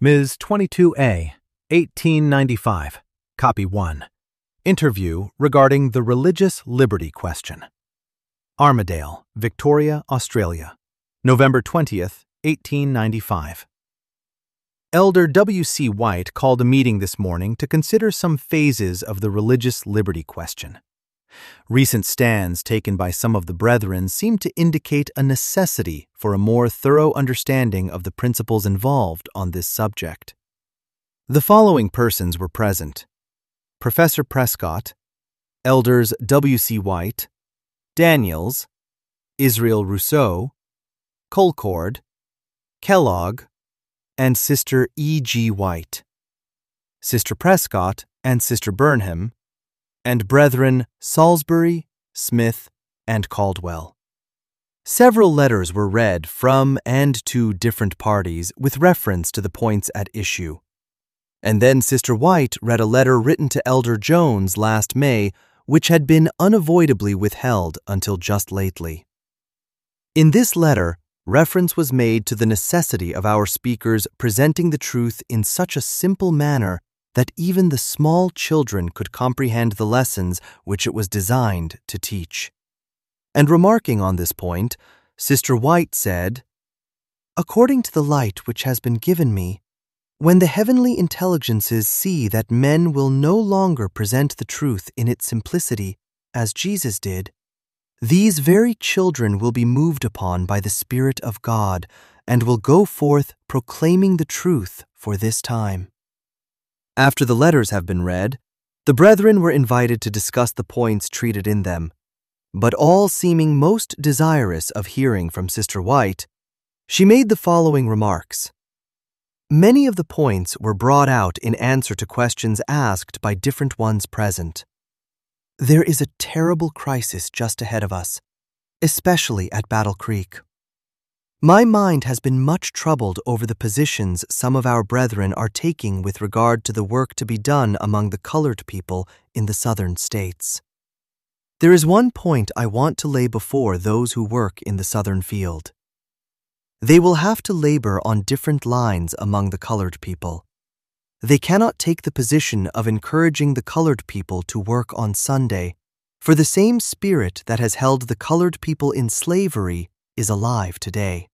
Ms. 22A, 1895, Copy 1. Interview regarding the religious liberty question. Armadale, Victoria, Australia, November 20th, 1895. Elder W.C. White called a meeting this morning to consider some phases of the religious liberty question. Recent stands taken by some of the brethren seem to indicate a necessity for a more thorough understanding of the principles involved on this subject. The following persons were present: Professor Prescott, Elders W.C. White, Daniels, Israel Rousseau, Colcord, Kellogg, and Sister E.G. White, Sister Prescott and Sister Burnham, and Brethren Salisbury, Smith, and Caldwell. Several letters were read from and to different parties with reference to the points at issue. And then Sister White read a letter written to Elder Jones last May, which had been unavoidably withheld until just lately. In this letter, reference was made to the necessity of our speakers presenting the truth in such a simple manner that even the small children could comprehend the lessons which it was designed to teach. And remarking on this point, Sister White said, "According to the light which has been given me, when the heavenly intelligences see that men will no longer present the truth in its simplicity, as Jesus did, these very children will be moved upon by the Spirit of God and will go forth proclaiming the truth for this time." After the letters have been read, the brethren were invited to discuss the points treated in them, but all seeming most desirous of hearing from Sister White, she made the following remarks. Many of the points were brought out in answer to questions asked by different ones present. There is a terrible crisis just ahead of us, especially at Battle Creek. My mind has been much troubled over the positions some of our brethren are taking with regard to the work to be done among the colored people in the southern states. There is one point I want to lay before those who work in the southern field. They will have to labor on different lines among the colored people. They cannot take the position of encouraging the colored people to work on Sunday, for the same spirit that has held the colored people in slavery is alive today.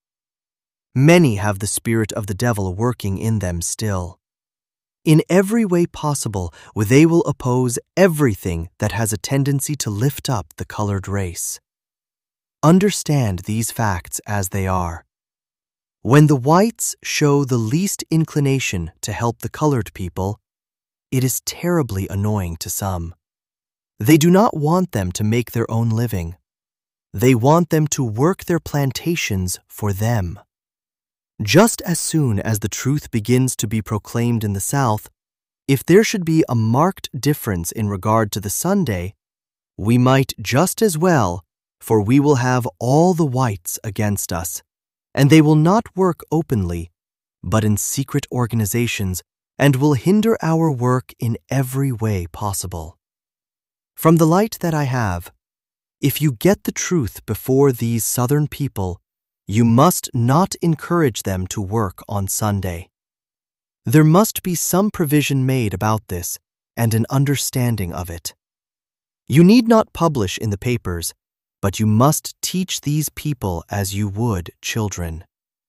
Many have the spirit of the devil working in them still. In every way possible, they will oppose everything that has a tendency to lift up the colored race. Understand these facts as they are. When the whites show the least inclination to help the colored people, it is terribly annoying to some. They do not want them to make their own living. They want them to work their plantations for them. Just as soon as the truth begins to be proclaimed in the South, if there should be a marked difference in regard to the Sunday, we might just as well, for we will have all the whites against us, and they will not work openly, but in secret organizations, and will hinder our work in every way possible. From the light that I have, if you get the truth before these Southern people, you must not encourage them to work on Sunday. There must be some provision made about this and an understanding of it. You need not publish in the papers, but you must teach these people as you would children.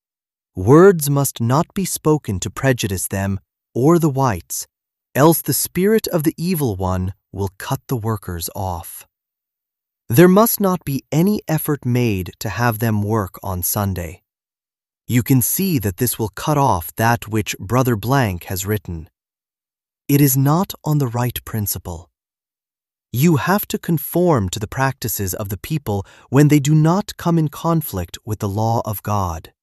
Words must not be spoken to prejudice them or the whites, else the spirit of the evil one will cut the workers off. There must not be any effort made to have them work on Sunday. You can see that this will cut off that which Brother Blank has written. It is not on the right principle. You have to conform to the practices of the people when they do not come in conflict with the law of God.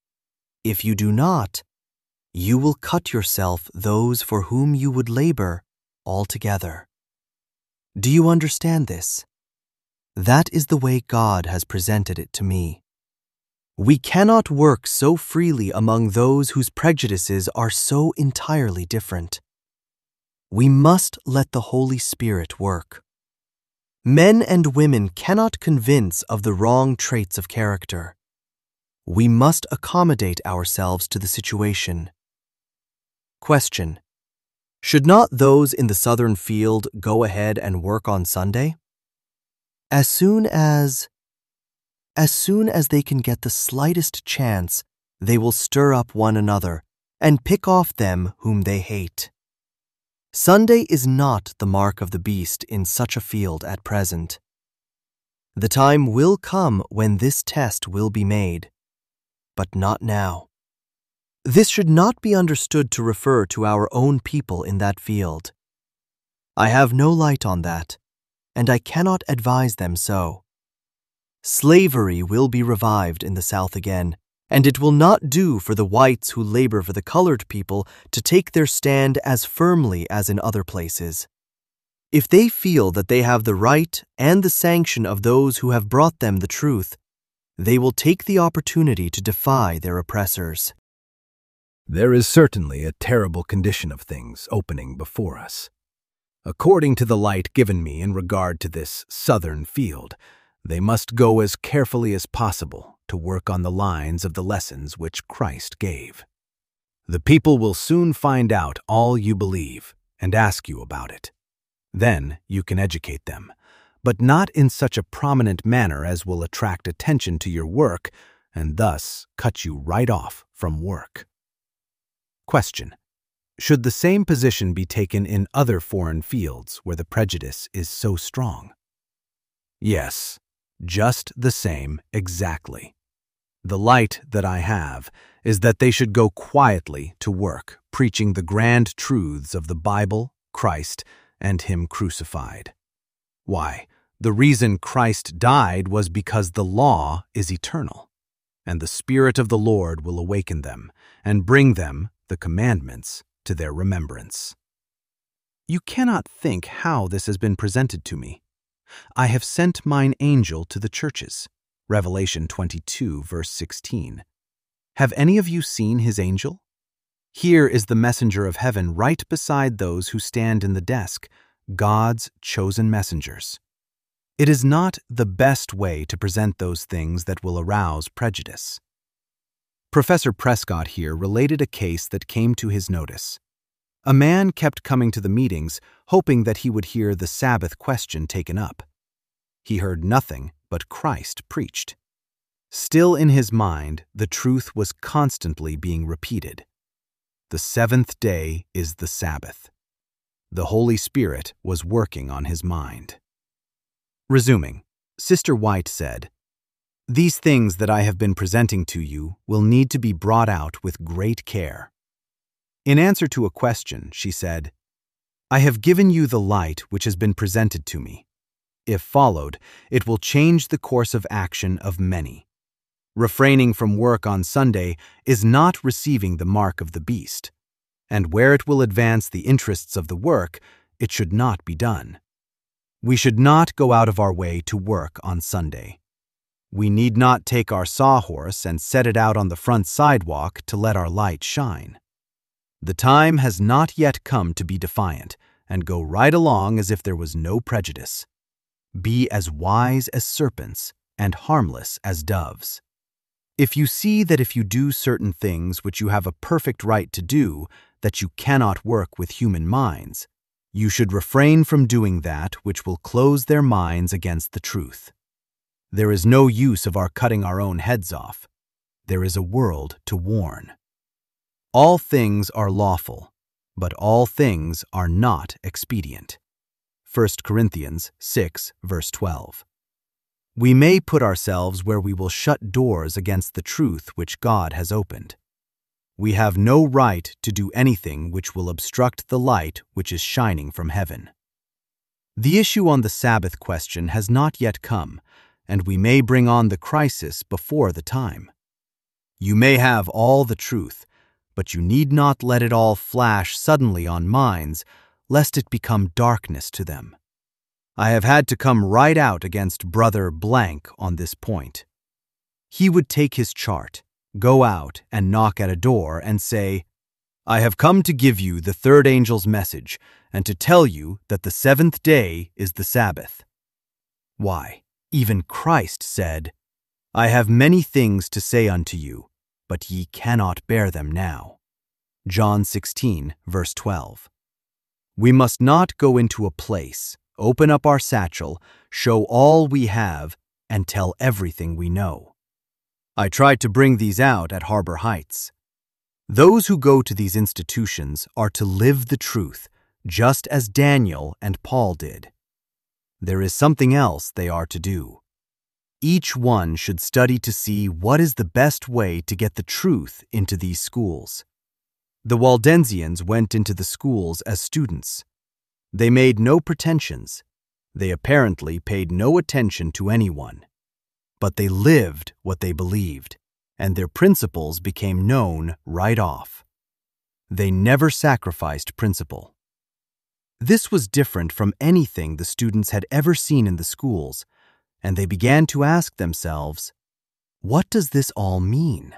If you do not, you will cut yourself those for whom you would labor altogether. Do you understand this? That is the way God has presented it to me. We cannot work so freely among those whose prejudices are so entirely different. We must let the Holy Spirit work. Men and women cannot convince of the wrong traits of character. We must accommodate ourselves to the situation. Question: should not those in the southern field go ahead and work on Sunday? As soon as they can get the slightest chance, they will stir up one another and pick off them whom they hate. Sunday is not the mark of the beast in such a field at present. The time will come when this test will be made, but not now. This should not be understood to refer to our own people in that field. I have no light on that, and I cannot advise them so. Slavery will be revived in the South again, and it will not do for the whites who labor for the colored people to take their stand as firmly as in other places. If they feel that they have the right and the sanction of those who have brought them the truth, they will take the opportunity to defy their oppressors. There is certainly a terrible condition of things opening before us. According to the light given me in regard to this southern field, they must go as carefully as possible to work on the lines of the lessons which Christ gave. The people will soon find out all you believe and ask you about it. Then you can educate them, but not in such a prominent manner as will attract attention to your work and thus cut you right off from work. Question: should the same position be taken in other foreign fields where the prejudice is so strong? Yes, just the same exactly. The light that I have is that they should go quietly to work, preaching the grand truths of the Bible, Christ, and Him crucified. Why, the reason Christ died was because the law is eternal, and the Spirit of the Lord will awaken them and bring them, the commandments, to their remembrance. You cannot think how this has been presented to me. I have sent mine angel to the churches. Revelation 22, verse 16. Have any of you seen his angel? Here is the messenger of heaven right beside those who stand in the desk, God's chosen messengers. It is not the best way to present those things that will arouse prejudice. Professor Prescott here related a case that came to his notice. A man kept coming to the meetings, hoping that he would hear the Sabbath question taken up. He heard nothing but Christ preached. Still in his mind, the truth was constantly being repeated. The seventh day is the Sabbath. The Holy Spirit was working on his mind. Resuming, Sister White said, "These things that I have been presenting to you will need to be brought out with great care." In answer to a question, she said, "I have given you the light which has been presented to me. If followed, it will change the course of action of many. Refraining from work on Sunday is not receiving the mark of the beast, and where it will advance the interests of the work, it should not be done. We should not go out of our way to work on Sunday. We need not take our sawhorse and set it out on the front sidewalk to let our light shine. The time has not yet come to be defiant and go right along as if there was no prejudice. Be as wise as serpents and harmless as doves. If you see that if you do certain things which you have a perfect right to do, that you cannot work with human minds, you should refrain from doing that which will close their minds against the truth. There is no use of our cutting our own heads off. There is a world to warn. All things are lawful, but all things are not expedient. 1 Corinthians 6, verse 12. We may put ourselves where we will shut doors against the truth which God has opened. We have no right to do anything which will obstruct the light which is shining from heaven. The issue on the Sabbath question has not yet come, and we may bring on the crisis before the time. You may have all the truth, but you need not let it all flash suddenly on minds, lest it become darkness to them. I have had to come right out against Brother Blank on this point. He would take his chart, go out and knock at a door and say, "I have come to give you the third angel's message and to tell you that the seventh day is the Sabbath." Why, even Christ said, "I have many things to say unto you, but ye cannot bear them now." John 16, verse 12. We must not go into a place, open up our satchel, show all we have, and tell everything we know. I tried to bring these out at Harbor Heights. Those who go to these institutions are to live the truth, just as Daniel and Paul did. There is something else they are to do. Each one should study to see what is the best way to get the truth into these schools. The Waldensians went into the schools as students. They made no pretensions. They apparently paid no attention to anyone. But they lived what they believed, and their principles became known right off. They never sacrificed principle. This was different from anything the students had ever seen in the schools, and they began to ask themselves, what does this all mean?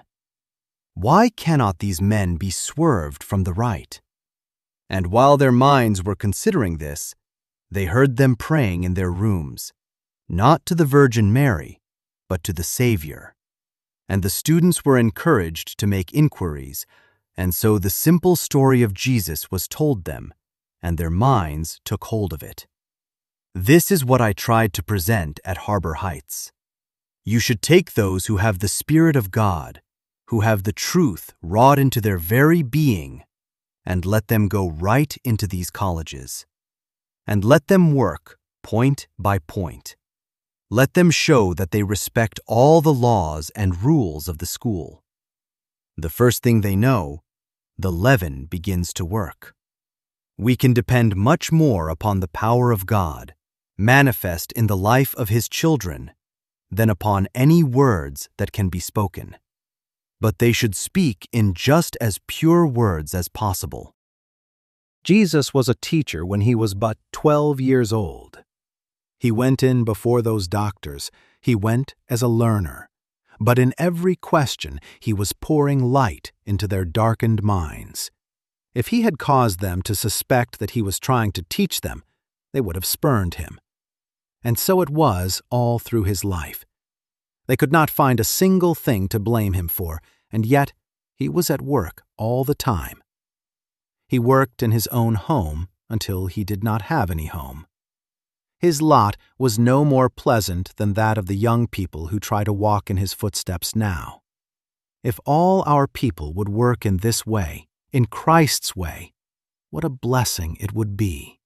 Why cannot these men be swerved from the right? And while their minds were considering this, they heard them praying in their rooms, not to the Virgin Mary, but to the Savior. And the students were encouraged to make inquiries, and so the simple story of Jesus was told them, and their minds took hold of it. This is what I tried to present at Harbor Heights. You should take those who have the Spirit of God, who have the truth wrought into their very being, and let them go right into these colleges. And let them work point by point. Let them show that they respect all the laws and rules of the school. The first thing they know, the leaven begins to work. We can depend much more upon the power of God, manifest in the life of His children, than upon any words that can be spoken. But they should speak in just as pure words as possible. Jesus was a teacher when he was but 12 years old. He went in before those doctors. He went as a learner. But in every question, he was pouring light into their darkened minds. If he had caused them to suspect that he was trying to teach them, they would have spurned him. And so it was all through his life. They could not find a single thing to blame him for, and yet he was at work all the time. He worked in his own home until he did not have any home. His lot was no more pleasant than that of the young people who try to walk in his footsteps now. If all our people would work in this way, in Christ's way, what a blessing it would be.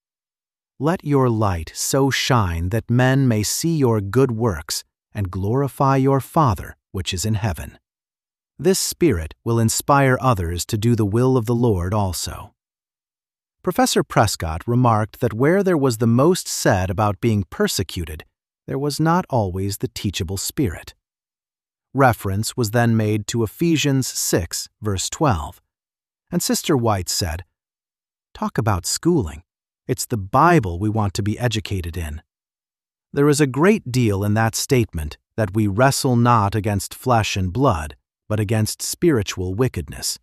Let your light so shine that men may see your good works and glorify your Father which is in heaven. This Spirit will inspire others to do the will of the Lord also. Professor Prescott remarked that where there was the most said about being persecuted, there was not always the teachable spirit. Reference was then made to Ephesians 6, verse 12, and Sister White said, "Talk about schooling. It's the Bible we want to be educated in." There is a great deal in that statement that we wrestle not against flesh and blood, but against spiritual wickedness.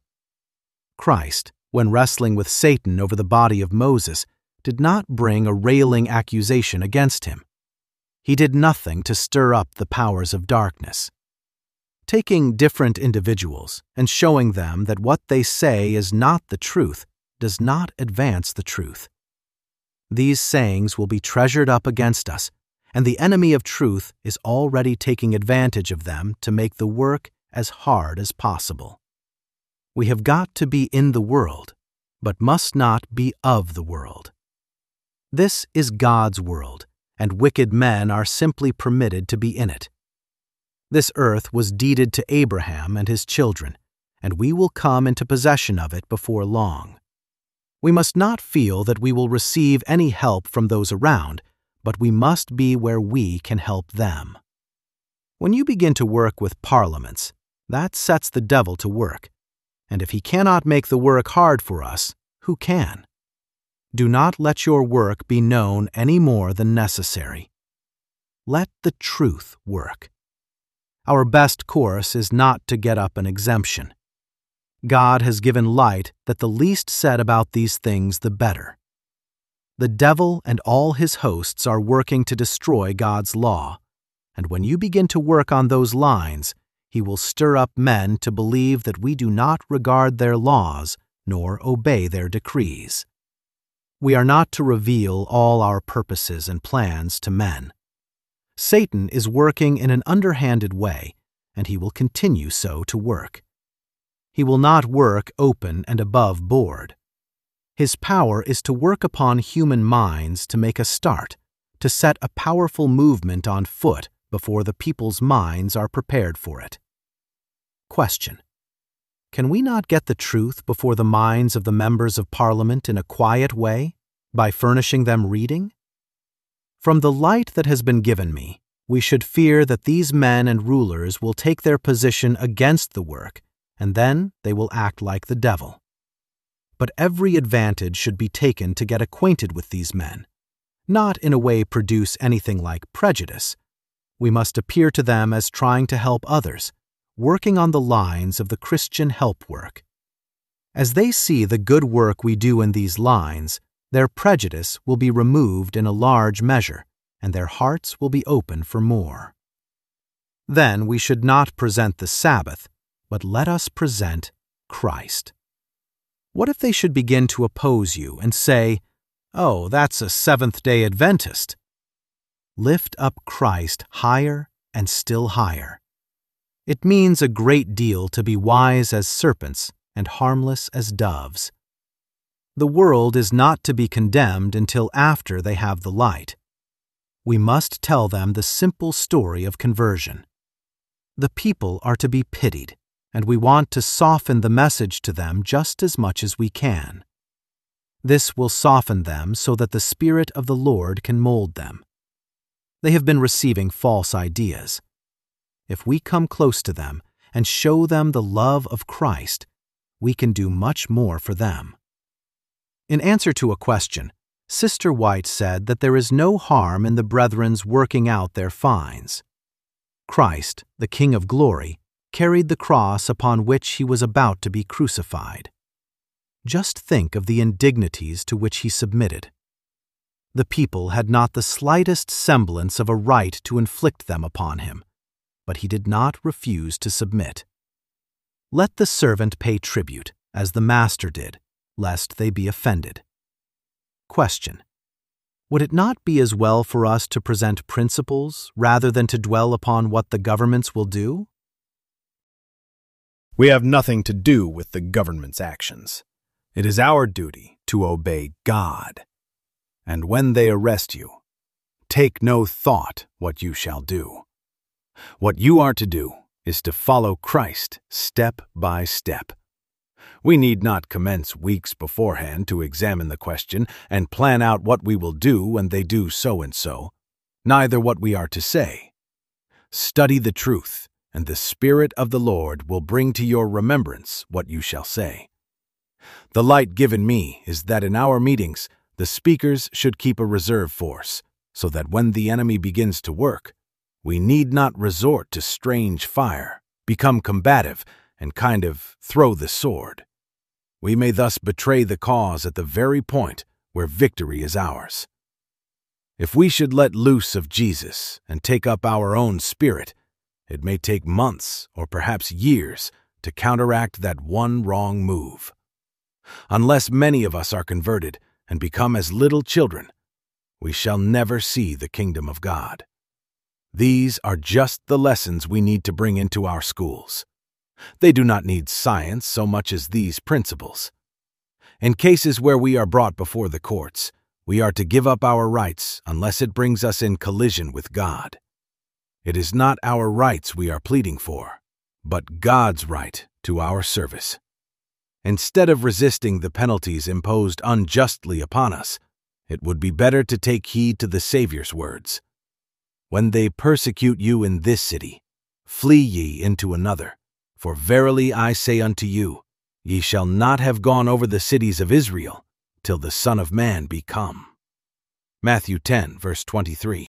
Christ, when wrestling with Satan over the body of Moses, did not bring a railing accusation against him. He did nothing to stir up the powers of darkness. Taking different individuals and showing them that what they say is not the truth does not advance the truth. These sayings will be treasured up against us, and the enemy of truth is already taking advantage of them to make the work as hard as possible. We have got to be in the world, but must not be of the world. This is God's world, and wicked men are simply permitted to be in it. This earth was deeded to Abraham and his children, and we will come into possession of it before long. We must not feel that we will receive any help from those around, but we must be where we can help them. When you begin to work with parliaments, that sets the devil to work, and if he cannot make the work hard for us, who can? Do not let your work be known any more than necessary. Let the truth work. Our best course is not to get up an exemption. God has given light that the least said about these things the better. The devil and all his hosts are working to destroy God's law, and when you begin to work on those lines, he will stir up men to believe that we do not regard their laws nor obey their decrees. We are not to reveal all our purposes and plans to men. Satan is working in an underhanded way, and he will continue so to work. He will not work open and above board. His power is to work upon human minds to make a start, to set a powerful movement on foot before the people's minds are prepared for it. Question: can we not get the truth before the minds of the members of Parliament in a quiet way, by furnishing them reading? From the light that has been given me, we should fear that these men and rulers will take their position against the work, and then they will act like the devil. But every advantage should be taken to get acquainted with these men, not in a way produce anything like prejudice. We must appear to them as trying to help others, working on the lines of the Christian help work. As they see the good work we do in these lines, their prejudice will be removed in a large measure, and their hearts will be open for more. Then we should not present the Sabbath, but let us present Christ. What if they should begin to oppose you and say, "Oh, that's a Seventh-day Adventist"? Lift up Christ higher and still higher. It means a great deal to be wise as serpents and harmless as doves. The world is not to be condemned until after they have the light. We must tell them the simple story of conversion. The people are to be pitied, and we want to soften the message to them just as much as we can. This will soften them so that the Spirit of the Lord can mold them. They have been receiving false ideas. If we come close to them and show them the love of Christ, we can do much more for them. In answer to a question, Sister White said that there is no harm in the brethren's working out their fines. Christ, the King of Glory, carried the cross upon which he was about to be crucified. Just think of the indignities to which he submitted. The people had not the slightest semblance of a right to inflict them upon him, but he did not refuse to submit. Let the servant pay tribute, as the master did, lest they be offended. Question: would it not be as well for us to present principles rather than to dwell upon what the governments will do? We have nothing to do with the government's actions. It is our duty to obey God. And when they arrest you, take no thought what you shall do. What you are to do is to follow Christ step by step. We need not commence weeks beforehand to examine the question and plan out what we will do when they do so and so, neither what we are to say. Study the truth, and the Spirit of the Lord will bring to your remembrance what you shall say. The light given me is that in our meetings the speakers should keep a reserve force, so that when the enemy begins to work, we need not resort to strange fire, become combative, and kind of throw the sword. We may thus betray the cause at the very point where victory is ours. If we should let loose of Jesus and take up our own spirit, it may take months or perhaps years to counteract that one wrong move. Unless many of us are converted and become as little children, we shall never see the kingdom of God. These are just the lessons we need to bring into our schools. They do not need science so much as these principles. In cases where we are brought before the courts, we are to give up our rights unless it brings us in collision with God. It is not our rights we are pleading for, but God's right to our service. Instead of resisting the penalties imposed unjustly upon us, it would be better to take heed to the Savior's words. When they persecute you in this city, flee ye into another. For verily I say unto you, ye shall not have gone over the cities of Israel till the Son of Man be come. Matthew 10, verse 23.